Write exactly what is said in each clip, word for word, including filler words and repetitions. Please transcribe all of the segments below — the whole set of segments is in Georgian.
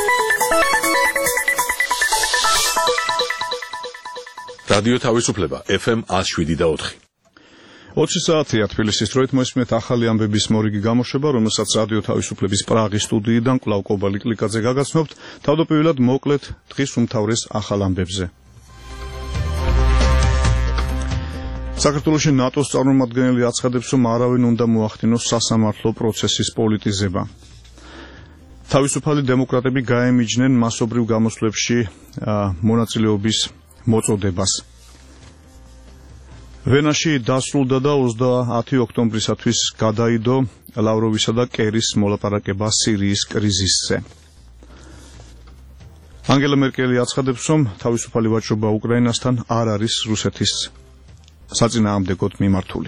რადიო თავისუფლება ეფ ემ one oh seven და four. ოცი საათია თბილისის დროით მოისმენთ ახალი ამბების მორიგი გამოშვება, რომელსაც რადიო თავისუფლების პრაღის სტუდიიდან კვლავ კობალი კლიკაძე გაგაცნობთ. თავდაპირველად მოკლედ დღის უმთავრეს ახალ ამბებზე. საქართველოში ნატოს წარმომადგენელი აცხადებს, რომ არავინ უნდა მოახდინოს სასამართლო პროცესის პოლიტიზება. თავისუფალი დემოკრატები გაემიჯნენ მასობრივ გამოსვლებში მონაწილეობის მოწოდებას. ვენაში დასრულდა და ოცდაათი ოქტომბრისათვის გადაიდო ლავროვისა და კერის მოლაპარაკება სირიის კრიზისზე. ანგელა მერკელი აცხადებს, რომ თავისუფალი ვაჭრობა უკრაინასთან არ არის რუსეთის საწინააღმდეგოდ მიმართული.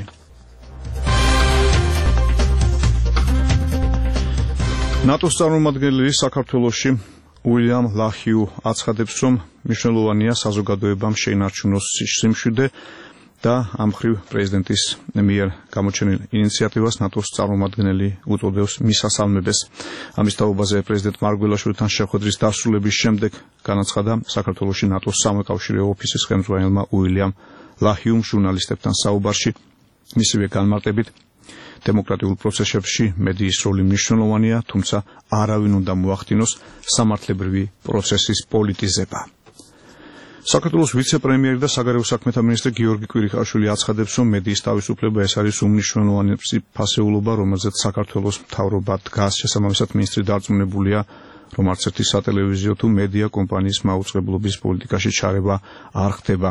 ნატოს წარმომადგენელი საქართველოში უილიამ ლახიუ აცხადებს, რომ მნიშვნელოვანია საზოგადოებამ შეინარჩუნოს სიმშვიდე და ამ მხრივ პრეზიდენტის მიერ გამოჩენილ ინიციატივას ნატოს წარმომადგენელი უწოდებს მისასალმებეს. ამის თაობაზე პრეზიდენტ მარგველაშვილთან შეხვედრის დასრულების შემდეგ განაცხადა საქართველოში ნატოს სამოუკავშირეო ოფისის ხელმძღვანელმა უილიამ ლახიუმ ჟურნალისტებთან საუბარში. მისივე განმარტებით, დემოკრატიულ პროცესებში მედიის როლი მნიშვნელოვანია, თუმცა არავინ უნდა მოახდინოს სამართლებრივი პროცესის პოლიტიზება. საქართველოს ვიცე-პრემიერი და საგარეო საქმეთა მინისტრი გიორგი კვირიხაშვილი აცხადებს, რომ მედიის თავისუფლება ეს არის უმნიშვნელოვანესი ფასეულობა, რომელზეც საქართველოს მთავრობა დგას. შესაბამისად, მინისტრი დარწმუნებულია, რომ არც ერთი სატელევიზიო თუ მედია კომპანიის მაუწყებლობის პოლიტიკაში ჩარევა არ ხდება.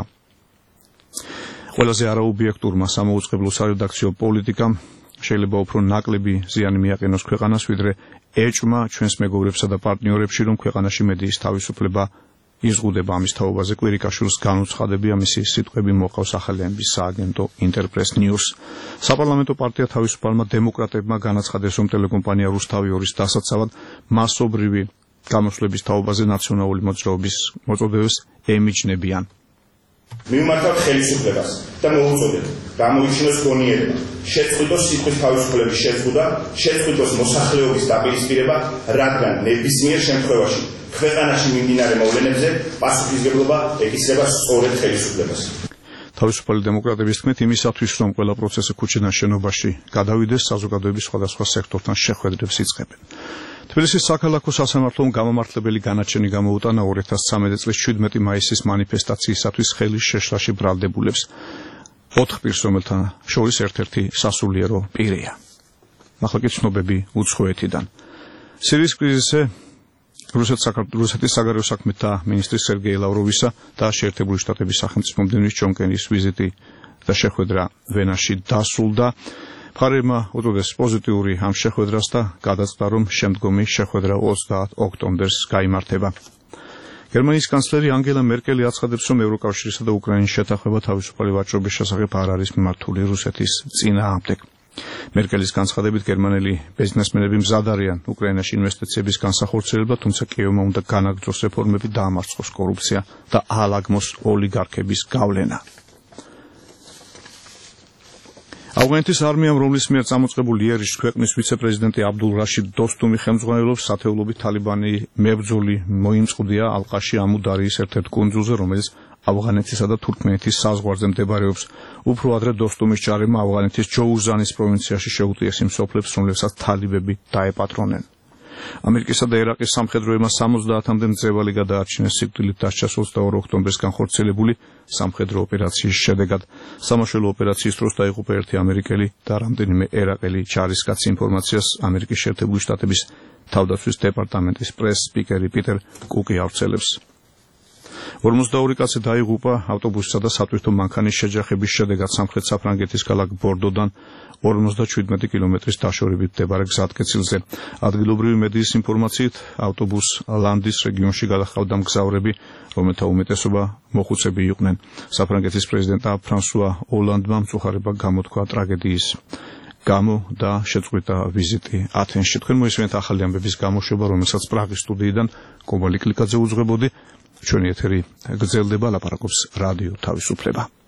ყველაზე არაობიექტურმა სამაუწყებლო სარედაქციო პოლიტიკამ შეიძლება უფრო ნაკლები ზიანი მიაყენოს ქვეყანას, ვიდრე ეჭვმა ჩვენს მეგობრებსა და პარტნიორებში, რომ ქვეყანაში მედიის თავისუფლება იზღუდება. ამის თაობაზე კვირიკაშვილს განუცხადებია მისი სიტყვები მოყავს ახალი ამბის სააგენტო ინტერპრეს ნიუს. საპარლამენტო პარტია თავისუფალმა დემოკრატებმა განაცხადეს, რომ ტელეკომპანია რუსთავი ორის დასაცავად მასობრივი გამოსვლების თაობაზე ნაციონალური მოძრაობის მოწოდებას ემიჯნებიან. მივმართავთ ხელისუფლებას და მოუწოდეთ გამოიჩინოს გონიერება, შეწყვიტოს სიტყვის თავისუფლების შეზღუდვა, შეწყვიტოს მოსახლეობის დაპირისპირება, რადგან ნებისმიერ შემთხვევაში ქვეყანაში მიმდინარე მოვლენებზე პასუხისმგებლობა ეკისრება სწორედ ხელისუფლებას. თავისუფალი დემოკრატების თქმით, იმისათვის, რომ ყველა პროცესი ქუჩიდან შენობაში გადავიდეს, საზოგადოების სხვადასხვა სექტორთან შეხვედრებს იწყებენ. თბილისის საქალაქო სასამართლომ გამომართლებელი განაჩენი გამოუტანა ორი ათას ცხრამეტი წლის შვიდმეტი მაისის მანიფესტაციისათვის ხელის შეშლაში ბრალდებულებს. ოთხ პირს, რომელთა შორის ერთ-ერთი სასულიერო პირია. ახლა კი ცნობები უცხოეთიდან. სირიის კრიზისზე რუსეთის საგარეო საქმეთა მინისტრის სერგეი ლავროვისა და შეერთებული შტატების სახელმწიფო მდივნის ჯონ კერის ვიზიტი და შეხვედრა ვენაში დასრულდა. მხარეებმა უწოდეს პოზიტიური ამ შეხვედრას და გადაწყდა, რომ შემდგომი შეხვედრა ოცდაათ ოქტომბერს გაიმართება. გერმანიის კანცლერი ანგელა მერკელი აცხადებს, რომ ევროკავშირისა და უკრაინის შეთანხმება თავისუფალი ვაჭრობის შესახებ არ არის მიმართული რუსეთის წინააღმდეგ. მერკელის განცხადებით, გერმანელი ბიზნესმენები მზად არიან უკრაინაში ინვესტიციების განსახორციელებლად, თუმცა კიევმა უნდა განაგრძოს რეფორმები, დაამარცხოს კორუფცია და აალაგმოს ოლიგარქების გავლენა. ავღანეთის არმიამ, რომლის მიერ წამოწყებული იერიშს ქვეყნის ვიცე-პრეზიდენტი აბდულ რაშიდ დოსტუმი ხელმძღვანელობს, სათეულობით თალიბანი მებრძოლი მოიმწყდია ალყაში ამუდარიის ერთ-ერთ კუნძულზე, რომელიც ავღანეთისა და თურქმენეთის საზღვარზე მდებარეობს. უფრო ადრე დოსტუმის ჯარებმა ავღანეთის ჯოუზანის პროვინციაში შეუტიეს იმ სოფლებს, რომლებსაც თალიბები დაეპატრონნენ. ამერიკისა და ერაყის სამხედროებმა სამოცდაათამდე მძევალი გადაარჩინეს სიკვდილით დასჯას ოცდაორი ოქტომბრის განხორციელებული სამხედრო ოპერაციის შედეგად. სამაშველო ოპერაციის დროს დაიღუპა ერთი ამერიკელი და რამდენიმე ერაყელი ჯარისკაცი. ინფორმაციას ამერიკის შეერთებული შტატების თავდაცვის დეპარტამენტის პრეს-სპიკერი პიტერ კუკი ავრცელებს. ორმოცდაორი კაცი დაიღუპა ავტობუსისა და სატვირთო მანქანის შეჯახების შედეგად სამხრეთ საფრანგეთის ქალაქ ბორდოდან ორმოცდაშვიდმეტი კილომეტრის დაშორებით მდებარე გზატკეცილზე. ადგილობრივი მედიის ინფორმაციით, ავტობუს ლანდის რეგიონში გადაჰყავდა მგზავრები, რომელთა უმეტესობა მოხუცები იყვნენ. საფრანგეთის პრეზიდენტმა ფრანსუა ოლანდმა მწუხარება გამოთქვა ტრაგედიის გამო და შეწყვიტა ვიზიტი ათენში. თქვენ მოისმენთ ახალი ამბების გამოშვება, რომელსაც პრაღის სტუდიიდან კობალი კლიკაძე უძღვებოდი. ჩვენი ეთერი გრძელდება, ლაპარაკობს რადიო თავისუფლება.